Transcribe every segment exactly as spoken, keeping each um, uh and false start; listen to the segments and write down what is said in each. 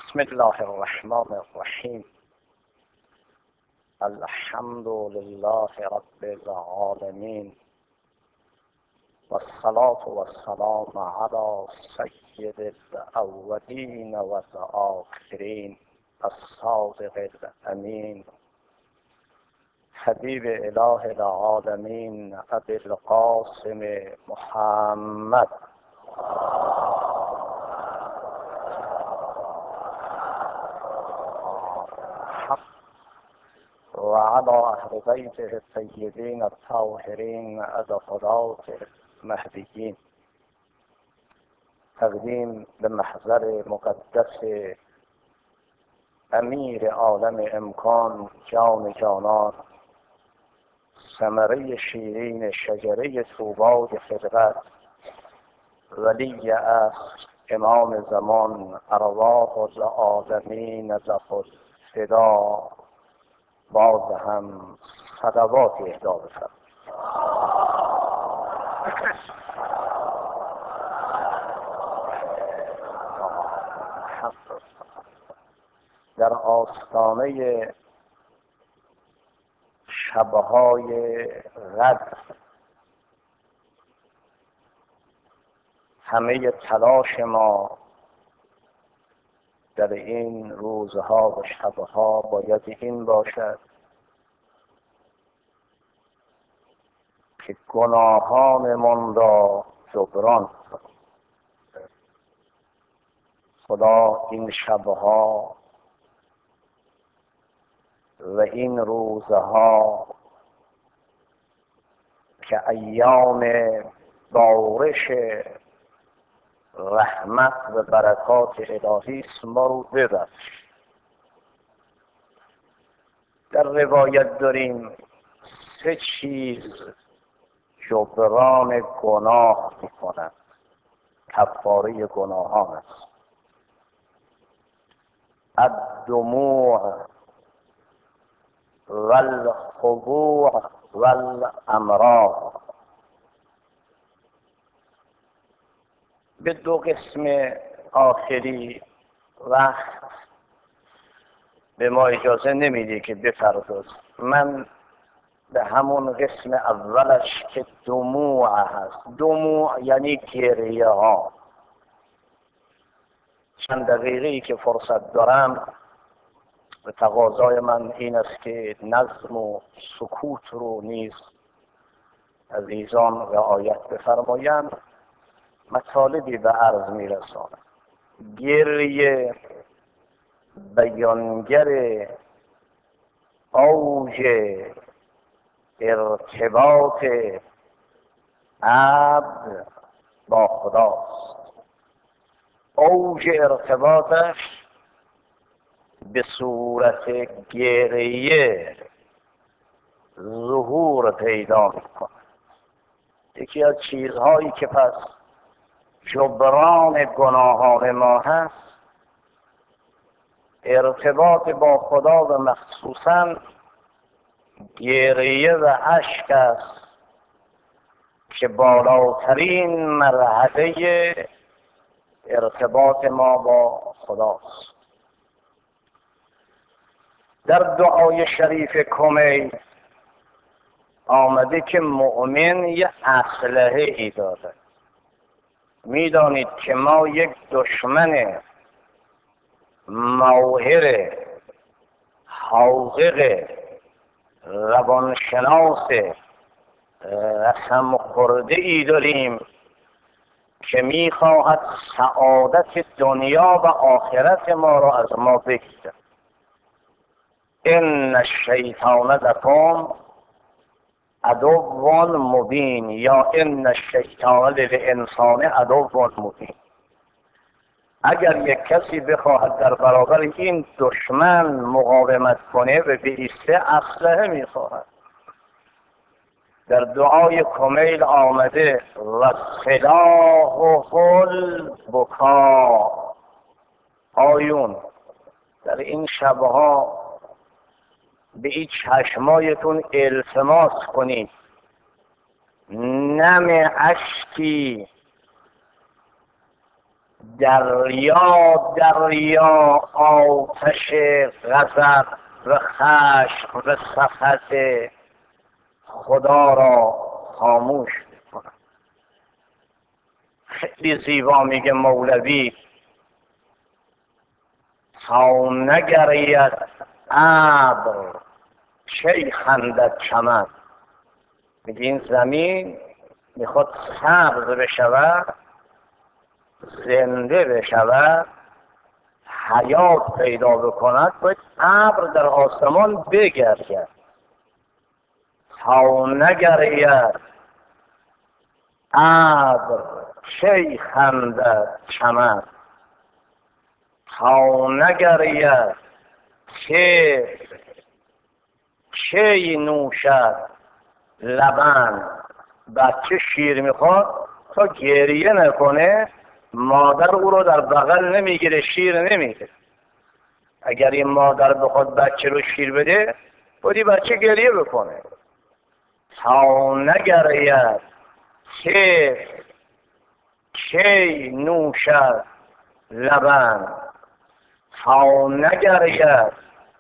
بسم الله الرحمن الرحیم. الحمد لله رب العالمین والصلاة والسلام علی سید الاولین والآخرین الصادق الامین حبیب اله العالمین ابی القاسم محمد و علی اهل بیته الطیبین الطاهرین الهداة المهدیین. تقدیم به محضر مقدس امیر عالم امکان جان جانان، ثمره شیرین شجره طوبای خلقت، ولی عصر امام زمان ارواح العالمین له الفدا، باز هم صلوات اهدا بفرمایید. در آستانه شبهای قدر همه تلاش ما در این روزها و شبها باید این باشد که گناهانمان را جبران کنیم. خدا این شبها و این روزها که ایام بارش رحمت و برکات الهی است ما رو ببخش. در روایت داریم سه چیز جبران گناه می کند، کفاره گناهان است. الدموع والخضوع والامراض. به دو قسم آخری وقت به ما اجازه نمیده که بپردازیم. من به همون قسم اولش که دموع هست. دموع یعنی گریه ها. چند دقیقه‌ای که فرصت دارم و تقاضای من این است که نظم و سکوت رو نیز عزیزان رعایت بفرمایند، مطالبی به عرض میرسانم. گریه بیانگر اوج ارتباط عبد با خداست. اوج ارتباطش به صورت گریه ظهور پیدا می‌کند. یکی از چیزهایی که پس جبران گناهان ما هست ارتباط با خدا و مخصوصاً گریه و اشک است که بالاترین مرحله ارتباط ما با خداست. در دعای شریف کمیل آمده که مؤمن یه اسلحه ای دارد. میدانید که ما یک دشمن موهر حاذق روانشناس قسم خورده ای داریم که میخواهد سعادت دنیا و آخرت ما را از ما بگیرد. ان الشیطان لکم عدو مبین یا ان الشیطان للانسان عدو مبین. اگر یک کسی بخواهد در برابر این دشمن مقاومت کنه و بایسته اسلحه میخواهد. در دعای کمیل آمده و سلاح البکا. آیون در این شبها به این چشمایتون التماس کنید نم اشکی دریا دریا آتش غضب و خشم و سخط خدا را خاموش می‌کند. خیلی زیبا میگه مولوی: تا نگرید ابر چه خندد چمن. میگه این زمین میخواد سبز بشود، زنده بشود، حیات پیدا بکند، باید ابر در آسمان بگرید. تا نگرید ابر چه خندد چمن، تا نگرید چه چه نوشد لبن. بچه شیر میخواد، تا گریه نکنه مادر او رو در بغل نمیگیره، شیر نمیده. اگر این مادر بخواد بچه رو شیر بده، بودی بچه گریه بکنه. تا نگرید چه چه نوشد لبن، تا نگرید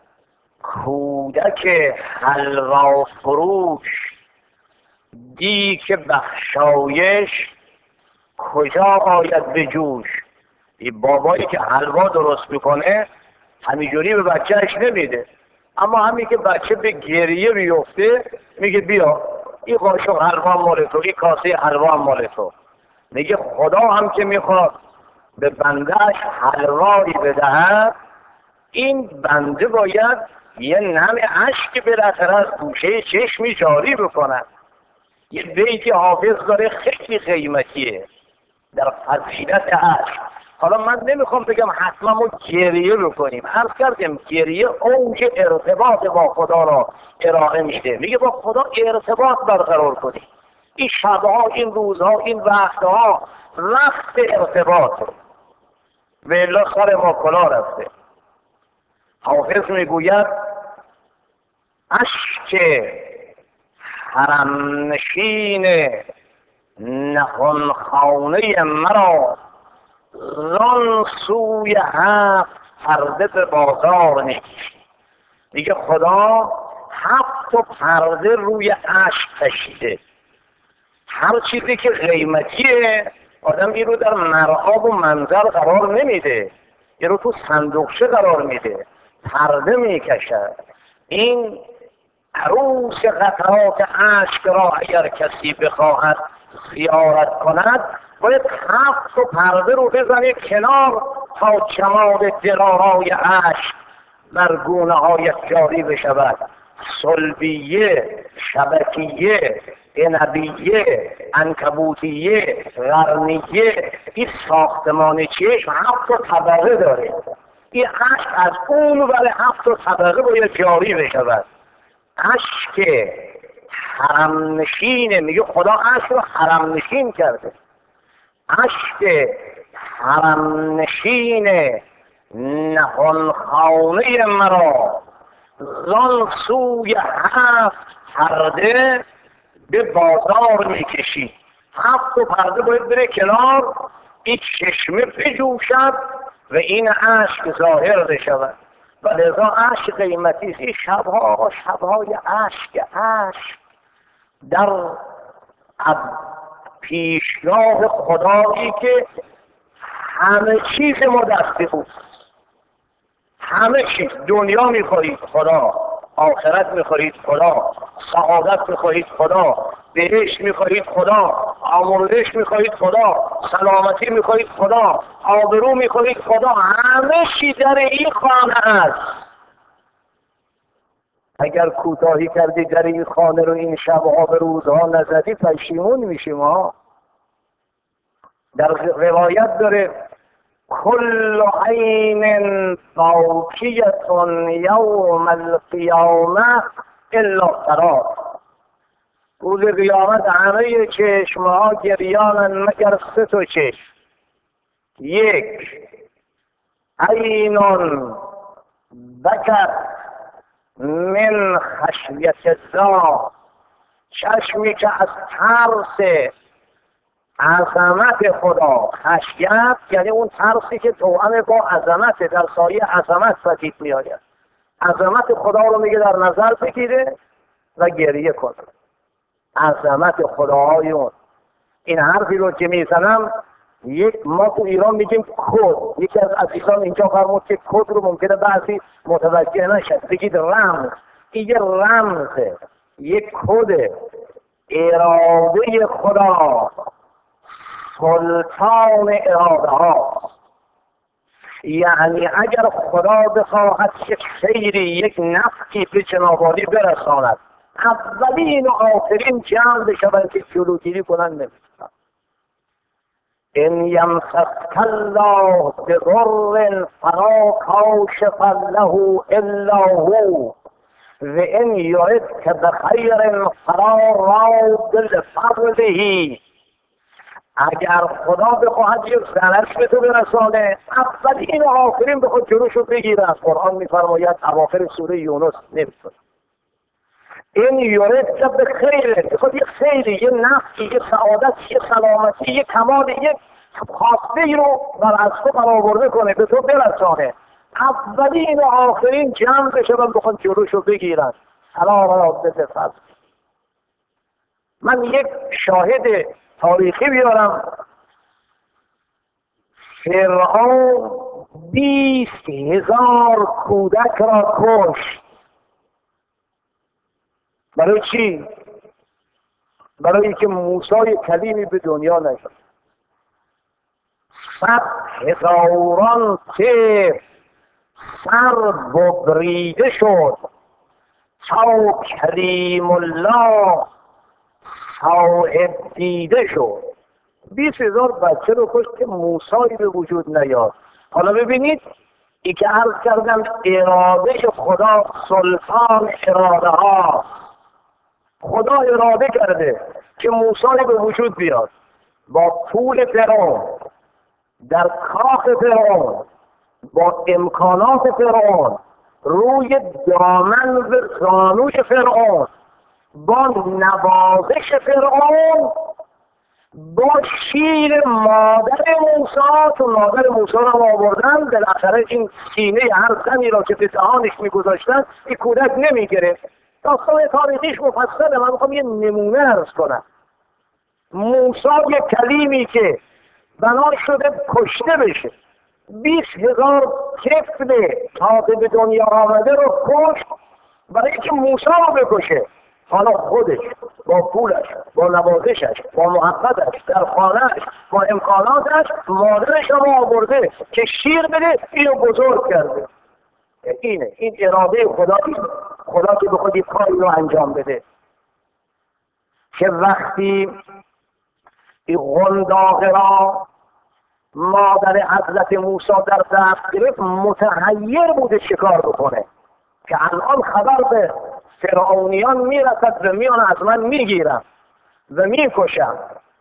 کودک حلوا فروش دیگ بخشایش کجا آید به جوش. این بابایی که حلوا درست میکنه همینجوری به بچهش نمیده، اما همین که بچه به گریه بیفته میگه بیا این قاشق حلوا مال تو، این کاسه حلوا مال تو. میگه خدا هم که میخواد به بندهش حلوایی بدهد، این بنده باید یه نم اشک بالاخره از گوشه چشمی جاری بکنه. یه بیتی حافظ داره خیلی قیمتیه در فضیلت اشک. حالا من نمیخوام بگم حتما ما گریه بکنیم، عرض کردیم گریه اوج ارتباط با خدا را ارائه میده. میگه با خدا ارتباط برقرار کنی. این شبها، این روزها، این وقتها وقت ارتباط، و الا سر ما کلا رفته. حافظ میگوید اشک حرم نشین نهان خانه مرا، زان سوی هفت پرده به بازار میکشی. میگه خدا هفت پرده روی اشک کشیده. هر چیزی که قیمتیه آدم این رو در مرآب و منظر قرار نمیده، این رو تو صندوقچه قرار میده، پرده میکشد. این عروس قطرات اشک را اگر کسی بخواهد زیارت کند، باید هفت و پرده رو بزنه کنار تا جمال دلارای اشک بر گونه هایت جاری بشود. صلبیه، شبکیه، عنبیه، عنکبوتیه، قرنیه، این ساختمان چشم هفت و طبقه داره. این اشک از اون ور هفت و طبقه باید جاری بشود. اشک حرم نشینه. میگه خدا اشک رو حرم نشین کرده. اشک حرم نشینه نهان خانه مرا، زان سوی هفت پرده به بازار میکشی. هفت و پرده باید بره کنار، این چشمه بجوشد و این اشک ظاهر بشود. و لذا اشک قیمتی است. این شبها آقا شبهای اشک اشک در پیشگاه خدایی که همه چیز ما دستی اوست. همه چیز. دنیا میخورید خدا، آخرت میخورید خدا، سعادت میخورید خدا، بهشت میخورید خدا، آمرزش میخورید خدا، سلامتی میخورید خدا، آبرو میخورید خدا. همه چی در این خانه است. اگر کوتاهی کردی در این خانه رو این شبها به روزها نزدی پشیمون میشیم ها. در روایت داره کل عین باکیتون یوم القیامه الا فرات. روز قیامت همه چشمها گریانن مگر سه تا چشم. یک، عینون بکت من خشیت الله، چشمی که از ترس عظمت خدا خشیت یعنی اون ترسی که توأم با عظمت، در سایه عظمت پدید میآید. عظمت خدا رو میگه در نظر بگیره و گریه کنه. عظمت خداهای اون. این حرفی رو که میزنم، یک ما تو ایران میگیم کد. یکی از عزیزان اینجا فرمود که کد رو ممکنه بعضی متوجه نشد، بگید رمز. این یه رمزه، یک کده. اراده خدا سلطان اراده هاست. یعنی اگر خدا بخواهد یک خیری، یک نفعی به جنابالی برساند، اولین و آخرین جمع بشوند که جلوگیری کنند نمیتونند. ان یمسسک الله بضر فلا کاشف له الا هو و ان یردک بخیر فلا راد لفضله. اگر خدا بخواهد یک ضرری به تو برسانه، اولین و آخرین بخواد جلوشو بگیره. قرآن میفرماید اواخر سوره یونس نمیتونه. این یردک بخیر، بخواد یک خیری، یه نفعی، یه سعادت، یه سلامتی، یه کمال، یه خواسته ای رو بر از تو برآورده کنه، به تو برسانه، اولین و آخرین جمع بشه و بخواد جلوشو بگیرن. سلام رابطه فضل. من یک شاهد تاریخی بیارم. فرعون بیست هزار کودک را کشت. برای چی؟ برای اینکه موسی کلیمی به دنیا نشد. صد هزاران طفل سر ببریده شد تا کلیم الله صاحب دیده شد. بیست هزار بچه رو کشت که موسی به وجود نیاد. حالا ببینید ای که عرض کردم اراده خدا سلطان اراده هاست. خدا اراده کرده که موسی به وجود بیاد. با طول فرعون، در کاخ فرعون، با امکانات فرعون، روی دامن و زانوی فرعون، با نوازش فرعون، با شیر مادر موسی. چون مادر موسی را آوردن، بالاخره این سینه هر زنی را که به دهانش میگذاشتن این کودک نمیگرفت. داستان تاریخیش مفصله، من میخوام یه نمونه عرض کنم. موسی یک کلیمی که بنا شده کشته بشه، بیست هزار طفل تازه به دنیا آمده رو کشت برای اینکه موسی رو بکشه. حالا خودش با پولش، با نوازشش، با محبتش، در خانهش، با امکاناتش مادرش رو آورده که شیر بده، اینو بزرگ کرده. اینه این اراده خدا. خدا که بخواد یک کاری رو انجام بده، که وقتی این قنداقه را مادر حضرت موسی در دست گرفت، متحیر بوده چیکار بکنه، که الان خبر به فرعونیان میرسد و میان از من میگیرن و میکشن.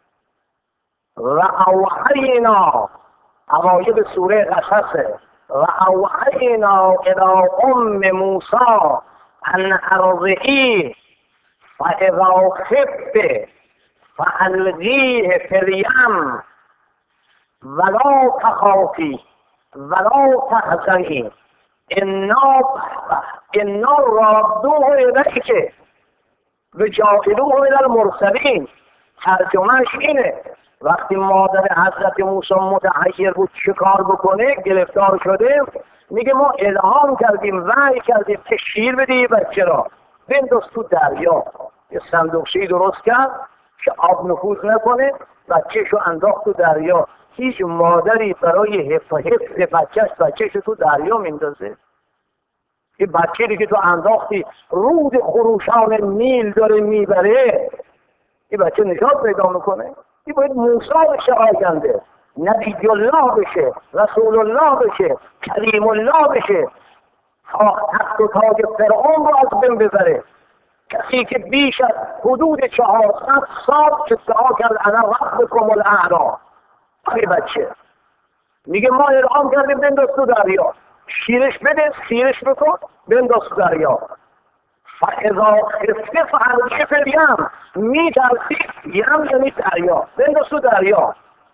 و اوحینا، اوایل سوره قصصه، و اوحینا الی ام موسی ان ارضعیه فاذا خفت فالقیه فی الیم ولا تخافی ولا تحزنی انا انا رادوه الیک و جاعلوه من المرسلین. ترجمهش اینه وقتی مادر حضرت موسی متحیر بود چه کار بکنه، گرفتار شده، میگه ما الهام کردیم، وحی کردیم که شیر بدی بچه را بنداز تو دریا. یه صندوقچه‌ای درست کرد که آب نفوذ نکنه، بچه‌شو انداخت تو دریا. هیچ مادری برای حفظ بچه‌ش بچه‌ش تو دریا میندازه؟ یه بچه دیگه تو انداختی رود خروشان نیل داره میبره، این بچه نجات پیدا میکنه؟ این باید موسی بشه آینده، نبی الله بشه، رسول الله بشه، کلیم الله بشه، تخت و تاج فرعون رو از بین ببره. کسی که بیش از حدود چهارصد سال ادعا کرد انا ربکم الاعلی. این بچه میگه ما الهام کردیم بنداز تو دریا، شیرش بده، سیرش بکن، بنداز تو دریا. فاذا خفته فارجه فی الیم، میترسی یم یعنی دریا، بنداز تو دریا.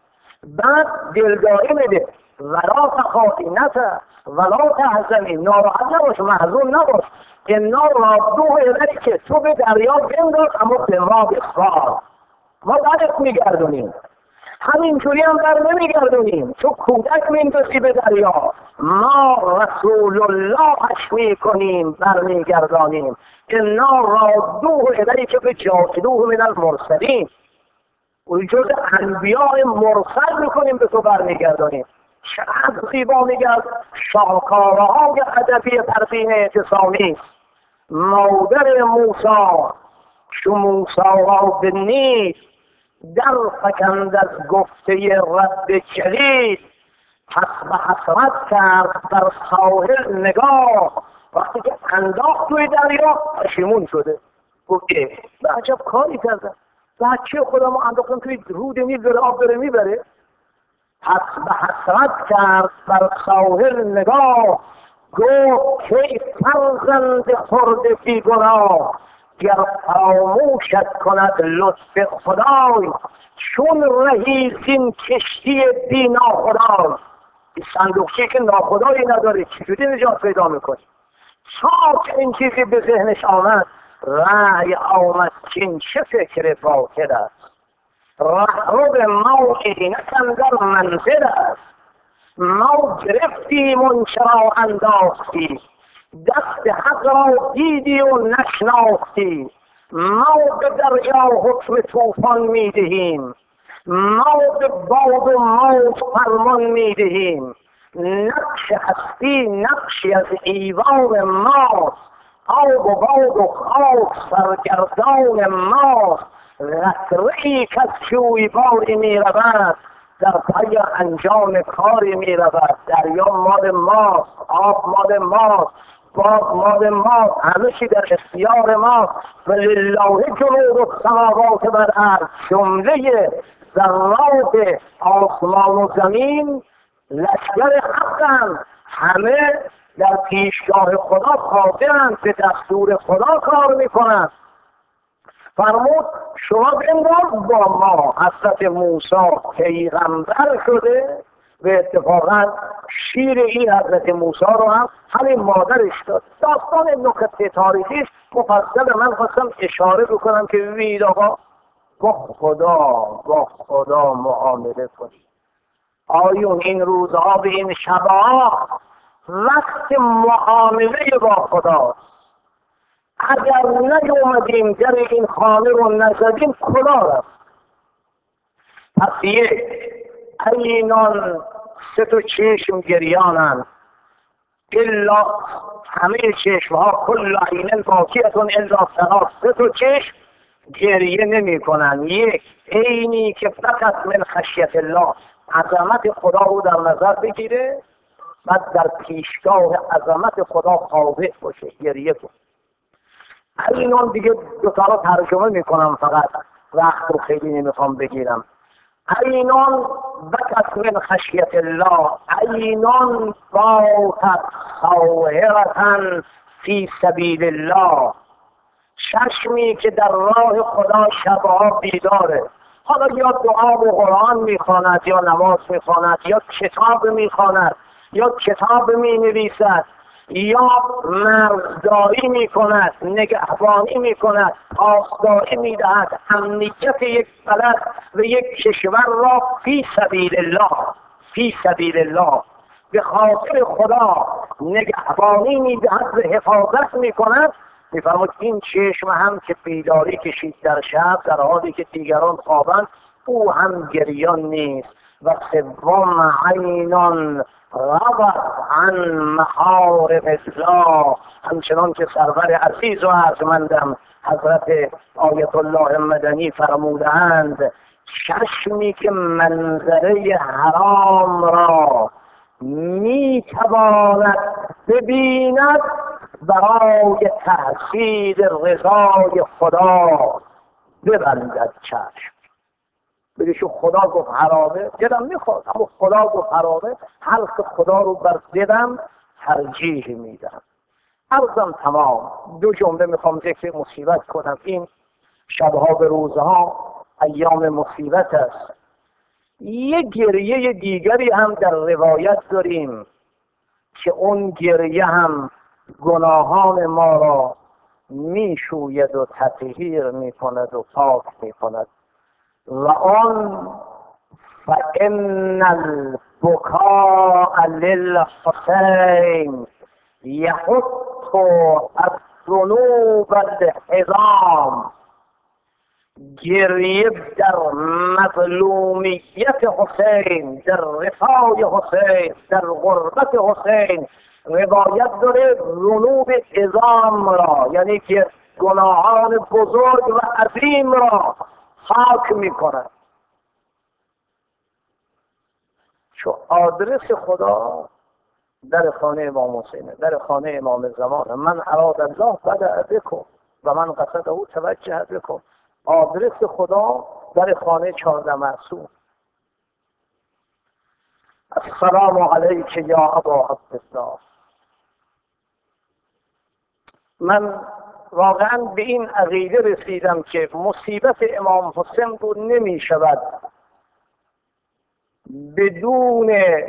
بعد دلداری میده ولا تخافی نترس ولا تحزنی، ناراحت نباش محزون نباش، انا رادوه الیک، تو به دریا بنداز اما به ما بسپار، ما بعدت میگردونیم. همینجوری هم بر نمیگردونیم، تو کودک میندازی به دریا، ما رسول اللهش میکنیم بر میگردانیم. انا رادوه الیک بجاعلوه من المرسلین، و جز انبیاء مرسل میکنیم به تو برمیگردانیم. چقدر زیبا میگه از شاهکارهای ادبی پروین اعتصامی است. مادر موسی چو موسی را به نیل در فکند از گفته رب جلیل، پس به حسرت کرد در ساحل نگاه، وقتی که انداخت توی دریا پشیمون شده، گفت به عجب کاری کردم، بچه خودم رو انداختم توی رود نیل بره آب بره میبره. پس به حسرت کرد بر ساحل نگاه، گفت که فرزند خرد بی گناه، گر فراموشت کند لطف خدای، چون رهی زین کشتی بی ناخدای. این صندوقچه‌ای که ناخدایی نداره چجوری نجات پیدا میکنی؟ تا که این چیزی به ذهنش آمد، رأی آمد که این چه فکر باطل است، رهرو ما اینک اندر منزل است، ما گرفتیم اون چرا انداختی، دست حق را دیدی و نشناختی، ما به دریا حکم طوفان میدهیم، ما به باد و موج فرمان میدهیم، نقش هستی نقشی از ایوان ماست، آب و باد و خاک سرگردان ماست، قطره‌ای که از جویباری میرود در پی انجام کاری میرود. دریا مال ماست، آب مال ماست، باد مال ماست، همه چی در اختیار ماست. ولله جنود السماوات والارض، جمله ذرات آسمان و زمین لشکر حقند، همه در پیشگاه خدا خاضعند، به دستور خدا کار میکنند. فرمود شما بنداز با ما. حضرت موسی پیغمبر شده و اتفاقا شیر این حضرت موسی رو هم همین مادرش داد. داستان نکته تاریخیش مفصل، من خواستم اشاره بکنم که ببینید آقا با خدا با خدا معامله کنید. آیون این روزها به این شبها وقت معامله با خداست. اگر نیومدیم در این خانه رو نزدیم کلا رفت. پس یک اینان سه تا چشم گریانند، الا همه چشم ها کل عینن باکیتون الا ثلاث، سه تا چشم گریه نمی کنن. یک عینی که فقط من خشیت الله، عظمت خدا رو در نظر بگیره، بعد در پیشگاه عظمت خدا خاضع باشه گریه کن. اینان دیگه دوتا رو ترجمه میکنم، فقط وقت رو خیلی نمیخوام بگیرم. اینان بکت من خشیت الله، اینان باتت ساهرتن فی سبیل الله، چشمی که در راه خدا شبها بیداره، حالا یا دعا و قرآن میخواند یا نماز میخواند یا کتاب میخواند یا کتاب مینویسد یا مرزداری میکند، نگهبانی میکند، پاسداری میدهد امنیت یک بلد و یک کشور را فی سبیل الله، فی سبیل الله به خاطر خدا نگهبانی میدهد و حفاظت میکند. میفرمود این چشم هم که بیداری کشید در شب در حالی که دیگران خوابند، او هم گریان نیست. و سوم عینان ربط عن محارم الله، همچنان که سرور عزیز و ارجمندم حضرت آیت الله مدنی فرمودند، چشمی که منظره حرام را میتواند ببیند برای تحصیل رضای خدا ببندد چشم. بگه چون خدا گفت حرامه دلم میخواد، اما خدا گفت حرامه، حرف خدا رو بر دلم ترجیح میدم. عرضم تمام. دو جمله میخوام ذکر مصیبت کنم. این شبها به روزها ایام مصیبت است. یک گریه دیگری هم در روایت داریم که اون گریه هم گناهان ما را میشوید و تطهیر میکند و پاک میکند و آن فإن البکاء للحسین یحط الذنوب العظام. گریه در مظلومیت حسین، در رثای حسین، در غربت حسین، روایت داره ذنوب عظام را، یعنی که گناهان بزرگ و عظیم را پاک میکند. چو آدرس خدا در خانه امام حسینه، در خانه امام زمان. من اراد الله بدأ بکن و من قصده توجه بکن. آدرس خدا در خانه چهارده معصوم. السلام علیک یا ابا عبدالله. من واقعا به این عقیده رسیدم که مصیبت امام حسین رو نمی شود بدون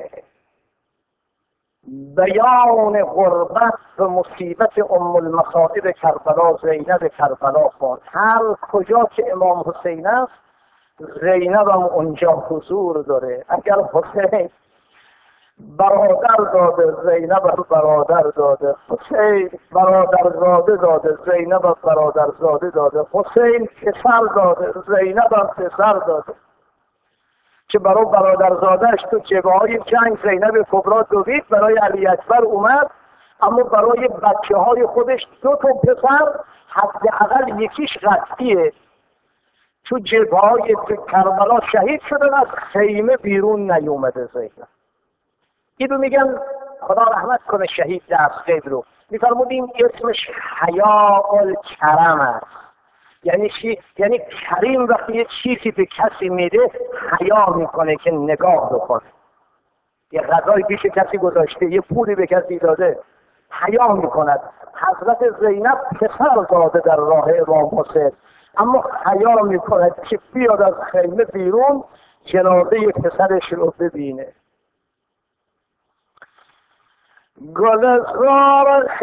بیان غربت و مصیبت ام المصائب کربلا، زینب کربلا خواند. هر کجا که امام حسین است زینب هم اونجا حضور داره. اگر حسین برادر داده زینب هم برادر داده، حسین برادرزاده داده زینب هم برادرزاده داده، حسین پسر داده زینب هم پسر داده که برای برادرزادهش تو جبهه‌های جنگ زینب کبرا دوید، برای علی اکبر اومد، اما برای بچه های خودش دو تا پسر حداقل یکیش قطعیه تو جبهه‌های کربلا شهید شدن، از خیمه بیرون نیومده زینب. اینو میگن خدا رحمت کنه شهید دستگیر رو، میفرمودیم اسمش حیاء الکرم است. یعنی چی؟ یعنی کریم وقتی یه چیزی به کسی میده حیا میکنه که نگاه بکنه. یه غذای پیش کسی گذاشته، یه پولی به کسی داده، حیا میکند. حضرت زینب پسر داده در راه امام حسین، اما حیا میکند که بیاد از خیمه بیرون جنازه پسرش رو ببینه. گل سرخ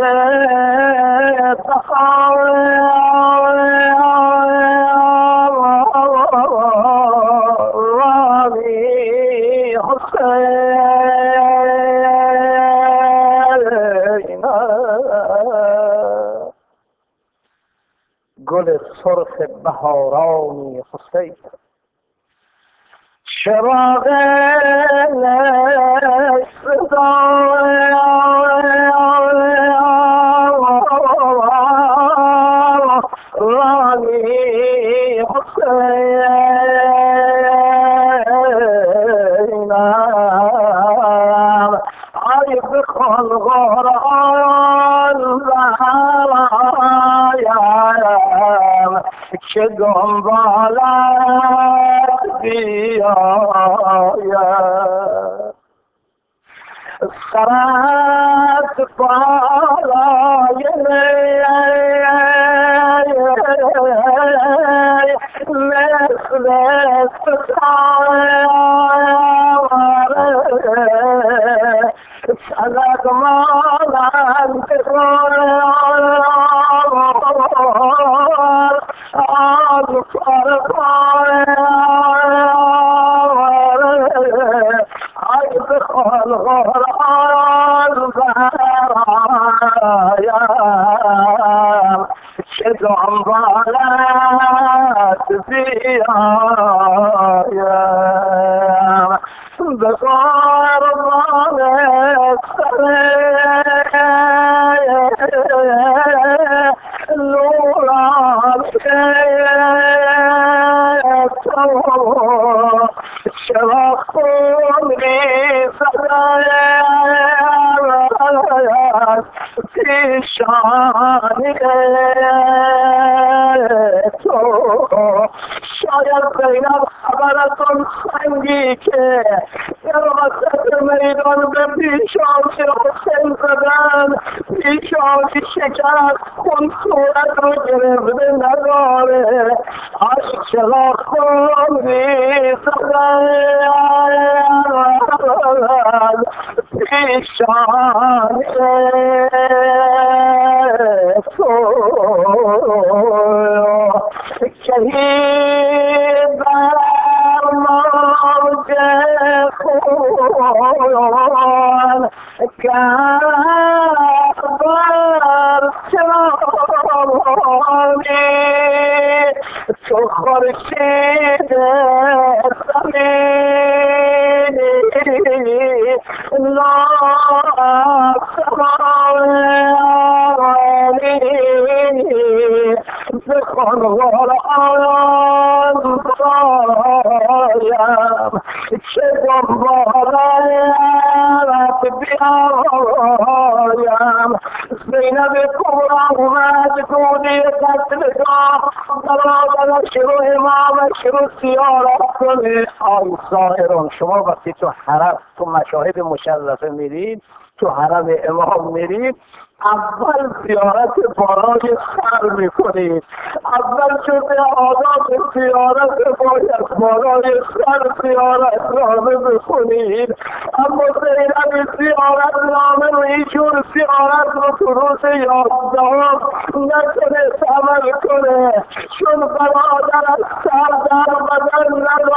رانی حسین، گل سرخ بهارانی حسین، چراغ صدای رانی حسینم، ای بکن قرآن برایم که دنبالت بیاید. سرت بالای مثل ستاره، فلک مانند گلزار از پرپاره، ای بخوان قرآن برایم که دنبالت بیایم. به قربان سر نوران تو چرا خون ریزد از پیشانی تو. شاید زینب خبر از اون سنگی که در وسط میدان به پیشانی حسین زدن، پیشانی شکست، خون صورت رو گرفته نداره، عاشقا خون ریزدن پیشانی تو. شهید بر موج خون کرد بر سرانی، تو خورشید زمینی ناسمانی، بخون قرآن برایم که دنبالت بیایم. زینب کبرا اومد گودی قتلگاه، برادرش رو امامش رو زیارت کنه. آی سائرون، شما وقتی تو حرم تو مشاهد مشرفه میرید، تو حرم امام میرید، اول زیارت بالای سر میکنید. اول جزء آداب زیارت باید بالای سر زیارت نامه بخونید. اما زینب زیارت نامه رو اینجور زیارت رو تو روز یازدهم نتونست عمل کنه، چون برادر از سر در بدن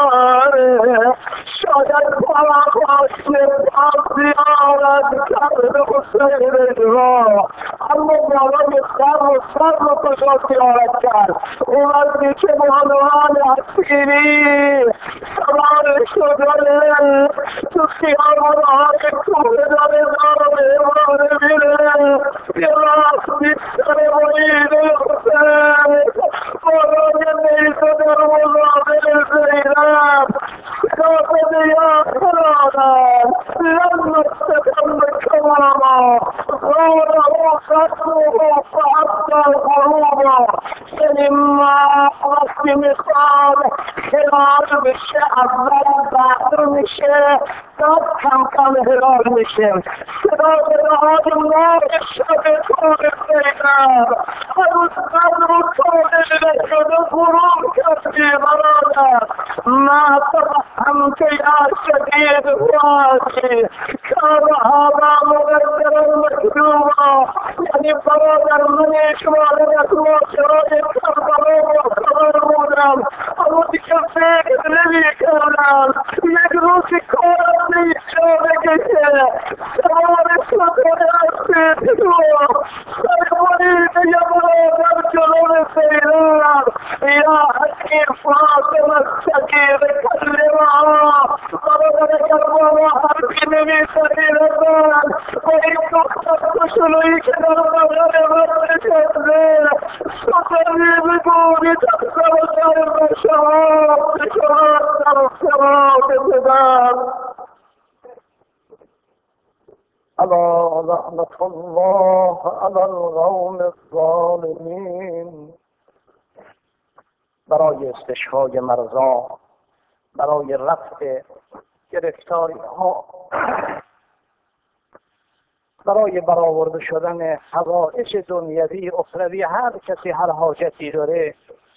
نداره. شاید بالا باشته با زیارت کرده حسین را، اما بالای سر و سر رو کجا زیارت کرد؟ اومد که بانوان اسیری سوار شده تو خیابان‌های کوه داره داره ایوانه میره، یه وقتی سر مرید حسین بالای نیزه در مقابل زینب صدا بده یا برادر لم نستقم کماما غاره خصمه فحتى الغروب. یعنی ما وقتی میخواد خلال بشه اول بعد میشه، بعد کم کم هلال میشه. صدا بده های ماه شب طول زینب هنوز قدر و طولش نشده غروب کردی برادر. ما تفهمت یا شدید وادی کان هذا مقدرا مکتوبا. یعنی برادر من شماره از ماجرای کربلا با خبر بودم، اما دیگه فکر نمی کردم یک روزی کارم نیجا بگه که سوار شده رسید و سر بریده یه برادر جلو زینب. یا حکیم فاطمه صغیر کلمها، برادر اگر بابا حرفی نمی زدی نزن و این دختر کشلویی که در بغل من نشسته سخنی بگویی در زمانگر شهاد شهاد در سراغ بدن. الا لعنة الله على القوم الظالمین. برای استشفای مرضا، برای رفع گرفتاری ها، برای برآورده شدن حوائج دنیوی اخروی هر کسی هر حاجتی داره،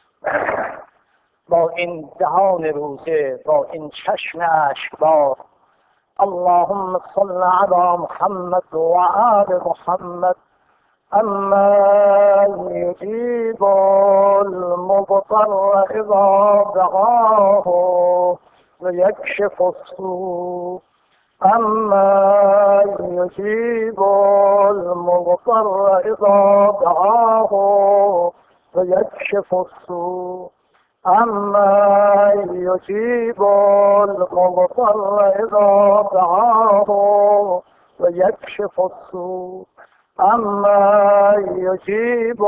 با این دهان روزه، با این چشم اشکبار اللهم صل علی محمد و آل محمد اما یجیب المضطر اذا دعاه و یکشف السوء. اما یجیب المضطر اذا دعاه و یکشف السوء. اما یجیب المضطر اذا دعاه و یکشف السوء. اما یجیب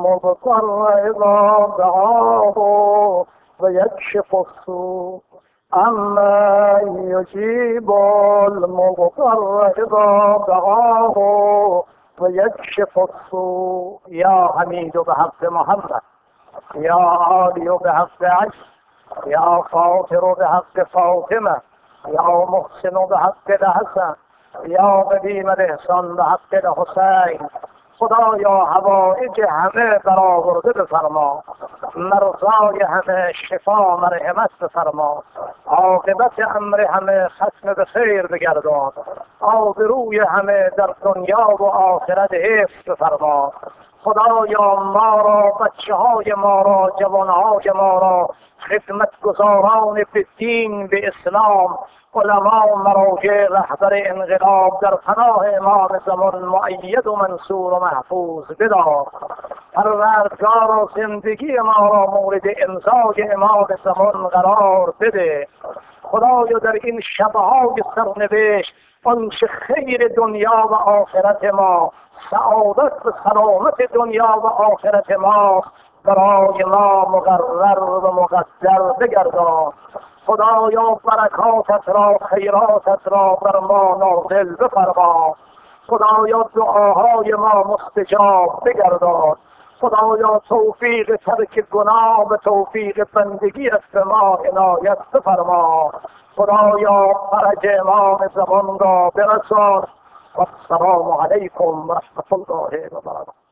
المضطر اذا دعاه و یکشف السوء. اما یجیب المضطر اذا دعاه و یکشف السوء. یا حمید به حق محمد، یا عالی به حق علی، یا فاطر به حق فاطمه، یا محسن به حق الحسن، یا قدیم الاحسان به حق الحسین. خدایا حوائج همه برآورده بفرما، مرزای همه شفا مرحمت بفرما، عاقبت امر همه ختم به خیر بگردان، آبروی همه در دنیا و آخرت حفظ بفرما. خدایا ما را، بچه های ما را، جوان های ما را، خدمتگزاران به دین، به اسلام، علما، مراجع، رهبر انقلاب در پناه امام زمان مؤید و منصور و محفوظ بدار. پروردگار زندگی ما را مورد امضای امام زمان قرار بده. خدایا در این شبهای سرنوشت آنچه خیر دنیا و آخرت ما، سعادت و سلامت دنیا و آخرت ماست، برای ما مقرر و مقدر بگردان. خدایا برکاتت را، خیراتت را بر ما نازل بفرما. خدایا دعاهای ما مستجاب بگردان. خدایا توفیق ترک گناه و توفیق بندگیت به ما عنایت بفرما. خدایا فرج امام زمان را برسان. و السلام علیکم و رحمت الله و برکاته.